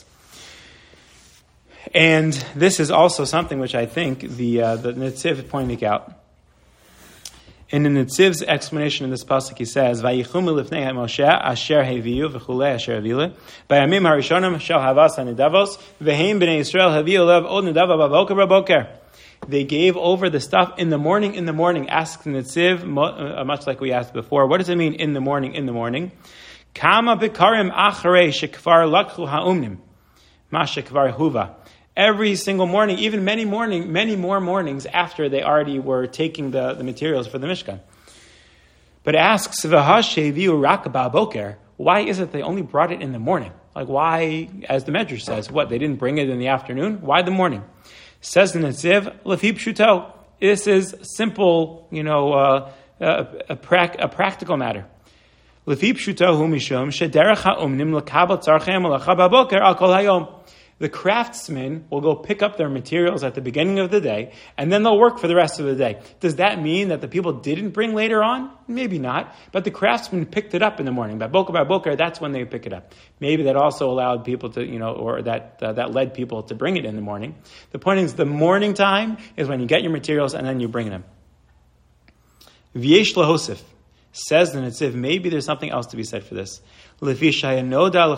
[SPEAKER 1] And this is also something which I think the Netziv is pointing out. In the Netziv's explanation in this pasuk, he says, "Vayichumu lifnei Moshe asher heviu v'chulei asher havilu bayamim harishonim shel havas hanedavos v'heim bnei Yisrael haviu lev od nedava b'boker b'boker." They gave over the stuff in the morning, asked the Netziv, much like we asked before. What does it mean, in the morning? Kama bikarim acharei shekvar lakhu ha'umnim, ma shekvar huva. Every single morning, even many more mornings after they already were taking the materials for the Mishkan. But it asks, v'hasheviu rak ba'boker, why is it they only brought it in the morning? Like why, as the Medrash says, they didn't bring it in the afternoon? Why the morning? Says the Netziv, lefi pshuto. This is simple, a practical matter. Lefi pshuto hu mishum shederech ha'umnim l'kabel tzarchem l'cha b'boker al kol hayom. The craftsmen will go pick up their materials at the beginning of the day, and then they'll work for the rest of the day. Does that mean that the people didn't bring later on? Maybe not. But the craftsmen picked it up in the morning. By boker, that's when they pick it up. Maybe that also allowed people to, or that led people to bring it in the morning. The point is, the morning time is when you get your materials and then you bring them. V'yesh lahosif. Says the Netziv, maybe there's something else to be said for this. Combining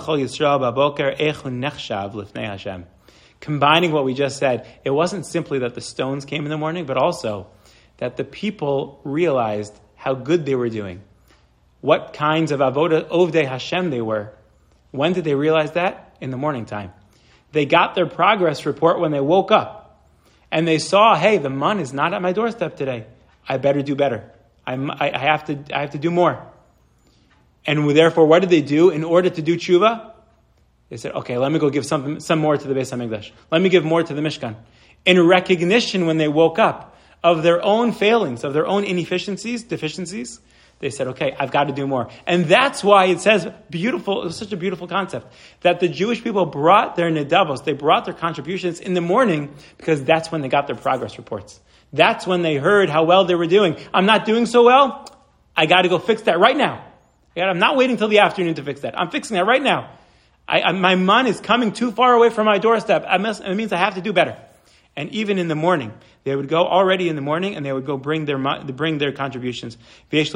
[SPEAKER 1] what we just said, it wasn't simply that the stones came in the morning, but also that the people realized how good they were doing, what kinds of avodah ovdei Hashem they were. When did they realize that? In the morning time. They got their progress report when they woke up, and they saw, hey, the man is not at my doorstep today. I better do better. I have to do more. And therefore, what did they do in order to do tshuva? They said, okay, let me go give some more to the Beis HaMikdash. Let me give more to the Mishkan. In recognition, when they woke up, of their own failings, of their own deficiencies, they said, okay, I've got to do more. And that's why it says, it was such a beautiful concept, that the Jewish people brought their nedavos, they brought their contributions in the morning, because that's when they got their progress reports. That's when they heard how well they were doing. I'm not doing so well. I got to go fix that right now. I'm not waiting till the afternoon to fix that. I'm fixing that right now. My man is coming too far away from my doorstep. It means I have to do better. And even in the morning, they would go already in the morning and they would go bring their contributions. As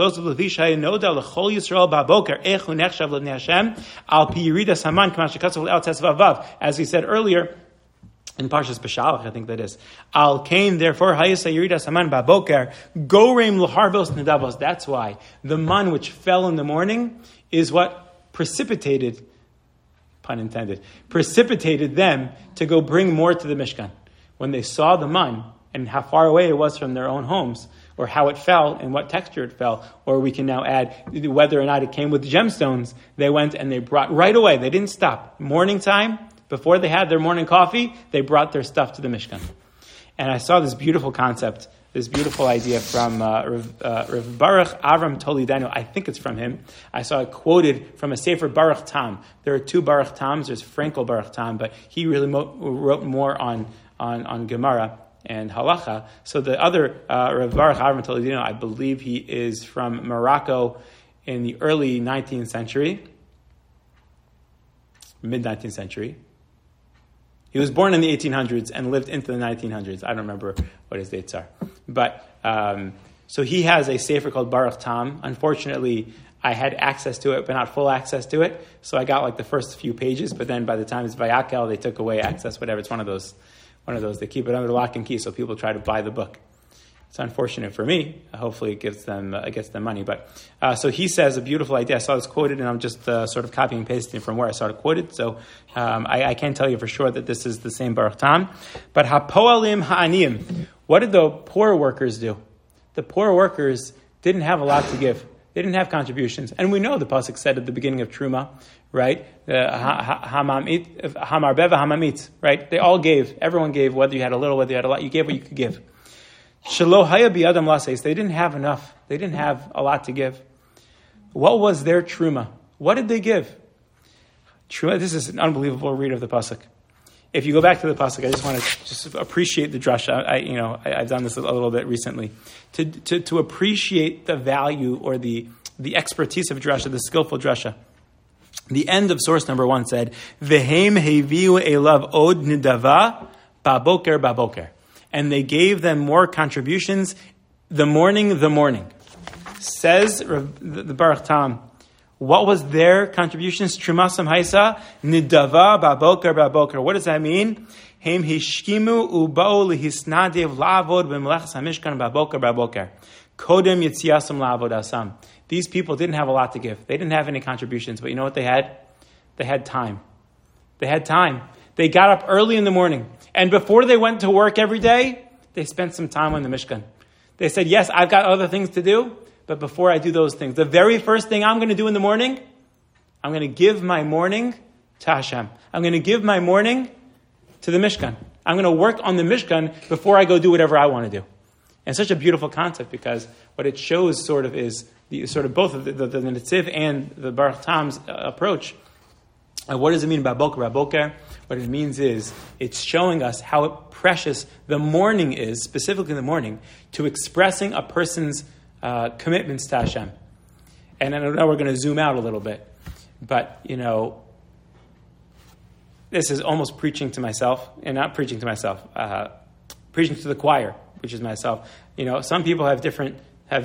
[SPEAKER 1] we said earlier, in Parshas Beshalach, I think that is. Al Kain, therefore, Hayasa Yerida Saman Baboker, Goreim L'Harbos Nedavos. That's why the man which fell in the morning is what precipitated, pun intended, precipitated them to go bring more to the Mishkan. When they saw the man and how far away it was from their own homes, or how it fell and what texture it fell, or we can now add whether or not it came with gemstones, they went and they brought right away. They didn't stop. Morning time, before they had their morning coffee, they brought their stuff to the Mishkan. And I saw this beautiful concept, this beautiful idea from Rav Baruch Avram Tolidenu. I think it's from him. I saw it quoted from a Sefer Baruch Tam. There are two Baruch Tams. There's Frankel Baruch Tam, but he really wrote more on Gemara and Halacha. So the other Rav Baruch Avram Tolidenu, I believe he is from Morocco in the early 19th century, mid-19th century. He was born in the 1800s and lived into the 1900s. I don't remember what his dates are. But, so he has a sefer called Baruch Tam. Unfortunately, I had access to it, but not full access to it. So I got like the first few pages, but then by the time it's Vayakel, they took away access, whatever. It's one of those one of those. They keep it under lock and key, so people try to buy the book. It's unfortunate for me. Hopefully it gets them money. But so he says a beautiful idea. I saw this quoted, and I'm just sort of copying and pasting from where I saw it quoted. So I can't tell you for sure that this is the same Baruch Tam. But hapoalim ha'aniyim. What did the poor workers do? The poor workers didn't have a lot to give. They didn't have contributions. And we know the pasuk said at the beginning of Truma, right? Hamarbeva hamamit, right? They all gave. Everyone gave, whether you had a little, whether you had a lot. You gave what you could give. Shelo haya bi'adam laseis. They didn't have enough. They didn't have a lot to give. What was their truma? What did they give? Truma. This is an unbelievable read of the pasuk. If you go back to the pasuk, I just want to just appreciate the drasha. I've done this a little bit recently to appreciate the value or the expertise of drasha, the skillful drasha. The end of source number 1 said, "V'hem heviu elav od nidava baboker." And they gave them more contributions the morning. Says the Baruch Tam, what was their contributions? Trumasam haisa nidava baboker. What does that mean? Hem hishkimu ubao lihisnadev lavod b'melechas hamishkan baboker. Kodem yitziasam lavod asam. These people didn't have a lot to give. They didn't have any contributions, but you know what they had? They had time. They got up early in the morning. And before they went to work every day, they spent some time on the Mishkan. They said, yes, I've got other things to do, but before I do those things, the very first thing I'm going to do in the morning, I'm going to give my morning to Hashem. I'm going to give my morning to the Mishkan. I'm going to work on the Mishkan before I go do whatever I want to do. And such a beautiful concept, because what it shows sort of is both of the Netziv and the Baruch Tam's approach. What does it mean by Baboker? What it means is it's showing us how precious the morning is, specifically the morning, to expressing a person's commitments to Hashem. And I know we're going to zoom out a little bit, but, this is almost preaching to myself, and not preaching to myself, preaching to the choir, which is myself. Some people have different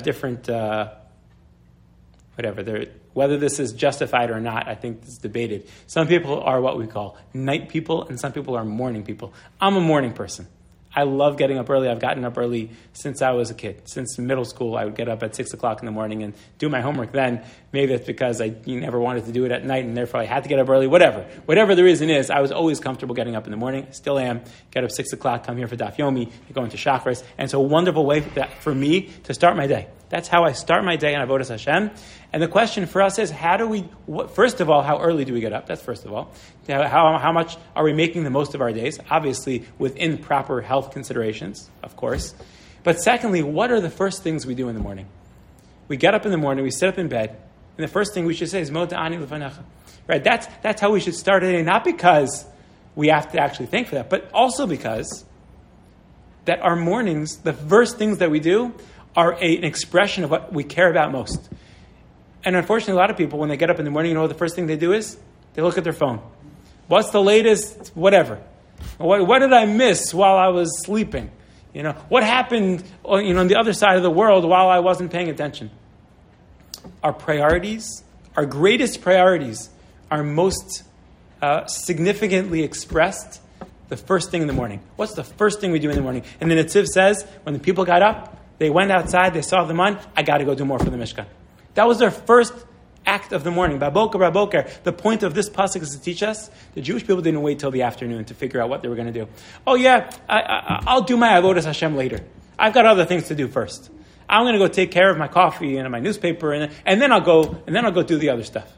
[SPEAKER 1] whether this is justified or not, I think it's debated. Some people are what we call night people, and some people are morning people. I'm a morning person. I love getting up early. I've gotten up early since I was a kid. Since middle school, I would get up at 6 o'clock in the morning and do my homework then. Maybe it's because I never wanted to do it at night, and therefore I had to get up early. Whatever the reason is, I was always comfortable getting up in the morning. I still am. Get up 6 o'clock, come here for Daf Yomi, go into Shachris. And it's a wonderful way for me to start my day. That's how I start my day in Avodas Hashem. And the question for us is, first of all, how early do we get up? That's first of all. How much are we making the most of our days? Obviously, within proper health considerations, of course. But secondly, what are the first things we do in the morning? We get up in the morning, we sit up in bed, and the first thing we should say is, Moda ani lefanecha. Right? That's how we should start a day, not because we have to actually thank for that, but also because that our mornings, the first things that we do, are an expression of what we care about most. And unfortunately, a lot of people, when they get up in the morning, what the first thing they do is? They look at their phone. What's the latest? Whatever. What did I miss while I was sleeping? What happened on the other side of the world while I wasn't paying attention? Our priorities, our greatest priorities, are most significantly expressed the first thing in the morning. What's the first thing we do in the morning? And the Netziv says, when the people got up, they went outside, they saw the man, I got to go do more for the Mishkan. That was their first act of the morning. Baboker. The point of this pasuk is to teach us the Jewish people didn't wait till the afternoon to figure out what they were going to do. Oh yeah, I'll do my avodas Hashem later. I've got other things to do first. I'm going to go take care of my coffee and my newspaper, and then I'll go do the other stuff,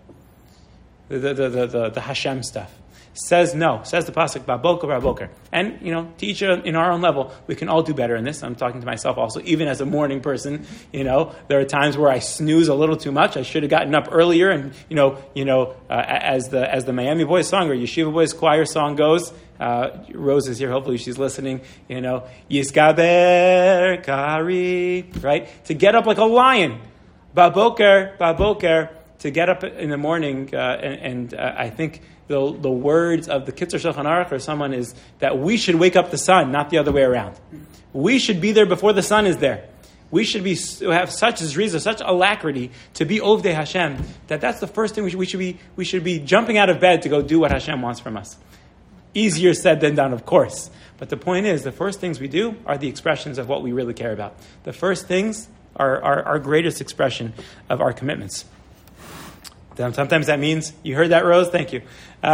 [SPEAKER 1] the Hashem stuff. Says the pasuk Baboker. And to each in our own level, we can all do better in this. I'm talking to myself also, even as a morning person. There are times where I snooze a little too much. I should have gotten up earlier. And as the Miami Boys song or Yeshiva Boys choir song goes, Rose is here. Hopefully she's listening. Yisgaber Kari, right? To get up like a lion, Baboker, to get up in the morning, and I think. The words of the Kitzur Shulchan Aruch or someone is that we should wake up the sun, not the other way around. We should be there before the sun is there. We should have such zriza, such alacrity to be Ovdei Hashem, that's the first thing we should be jumping out of bed to go do what Hashem wants from us. Easier said than done, of course. But the point is, the first things we do are the expressions of what we really care about. The first things are our greatest expression of our commitments. Sometimes that means, you heard that, Rose? Thank you.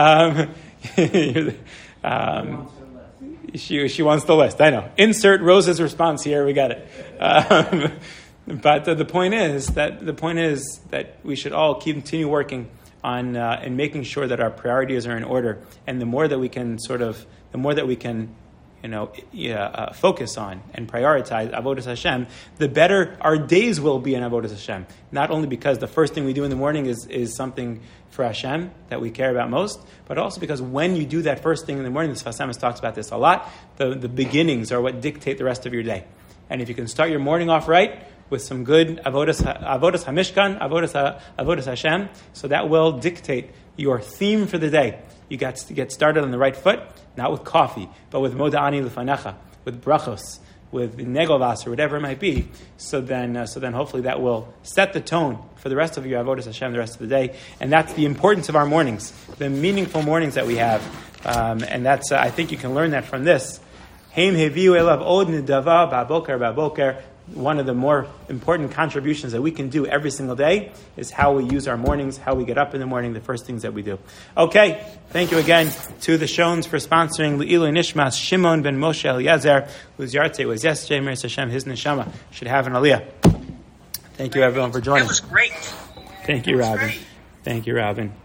[SPEAKER 1] She wants the list. I know. Insert Rose's response here. We got it. But the point is that we should all continue working on and making sure that our priorities are in order, and the more that we can focus on and prioritize Avodas Hashem, the better our days will be in Avodas Hashem. Not only because the first thing we do in the morning is something for Hashem that we care about most, but also because when you do that first thing in the morning, the Sfas Emes talks about this a lot, the beginnings are what dictate the rest of your day. And if you can start your morning off right with some good Avodas HaMishkan, Avodas Hashem, so that will dictate your theme for the day. You got to get started on the right foot, not with coffee, but with Moda'ani Lefanecha, with brachos, with negovas, or whatever it might be. So then hopefully that will set the tone for the rest of your Avodas Hashem the rest of the day. And that's the importance of our mornings, the meaningful mornings that we have. And that's I think you can learn that from this. Heim heviu elav od nidava ba'boker. One of the more important contributions that we can do every single day is how we use our mornings, how we get up in the morning, the first things that we do. Okay, thank you again to the Shones for sponsoring Le'ilu Nishmas Shimon ben Moshe Eliezer, whose yahrzeit was yesterday. Meir Hashem, his neshama should have an aliyah. Thank you everyone for joining.
[SPEAKER 4] That was great.
[SPEAKER 1] Thank you, Robin. Thank you, Robin.